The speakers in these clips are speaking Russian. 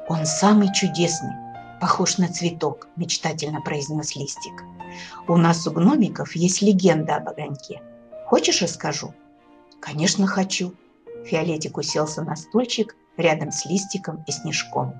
«Он самый чудесный, похож на цветок», – мечтательно произнес Листик. «У нас у гномиков есть легенда об огоньке. Хочешь, расскажу?» «Конечно, хочу». Фиолетик уселся на стульчик рядом с Листиком и Снежком.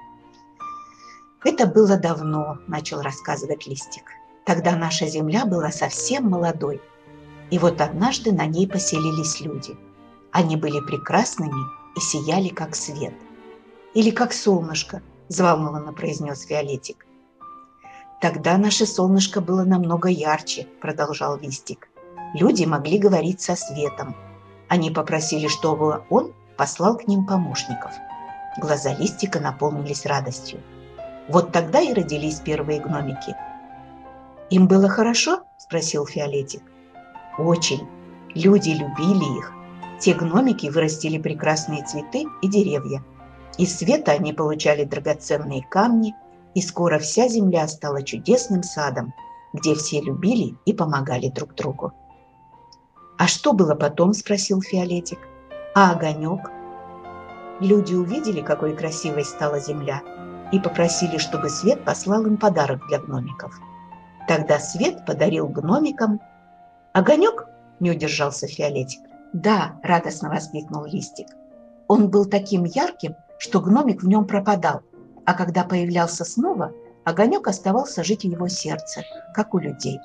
«Это было давно», – начал рассказывать Листик. «Тогда наша земля была совсем молодой. И вот однажды на ней поселились люди. Они были прекрасными и сияли, как свет. Или как солнышко», – взволнованно произнес Фиолетик. «Тогда наше солнышко было намного ярче», – продолжал Листик. «Люди могли говорить со светом. Они попросили, чтобы он послал к ним помощников». Глаза Листика наполнились радостью. Вот тогда и родились первые гномики. «Им было хорошо?» – спросил Фиолетик. «Очень. Люди любили их. Те гномики вырастили прекрасные цветы и деревья. Из света они получали драгоценные камни, и скоро вся земля стала чудесным садом, где все любили и помогали друг другу». «А что было потом?» – спросил Фиолетик. «А огонек?» Люди увидели, какой красивой стала земля, и попросили, чтобы свет послал им подарок для гномиков. Тогда свет подарил гномикам огонек, не удержался Фиолетик. «Да», – радостно воскликнул Листик. «Он был таким ярким, что гномик в нем пропадал, а когда появлялся снова, огонек оставался жить в его сердце, как у людей».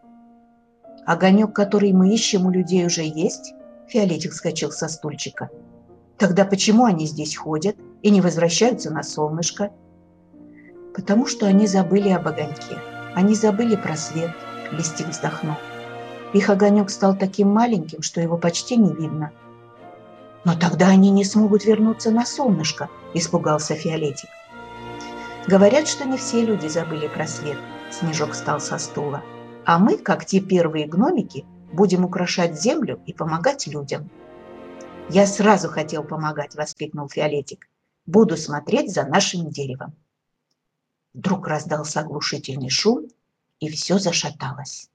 «Огонек, который мы ищем, у людей уже есть?» Фиолетик вскочил со стульчика. «Тогда почему они здесь ходят и не возвращаются на солнышко?» «Потому что они забыли об огоньке. Они забыли про свет», – Листик вздохнул. «Их огонек стал таким маленьким, что его почти не видно». «Но тогда они не смогут вернуться на солнышко», – испугался Фиолетик. «Говорят, что не все люди забыли про свет», – Снежок встал со стула. «А мы, как те первые гномики, будем украшать землю и помогать людям». «Я сразу хотел помогать», – воскликнул Фиолетик. «Буду смотреть за нашим деревом». Вдруг раздался оглушительный шум, и все зашаталось.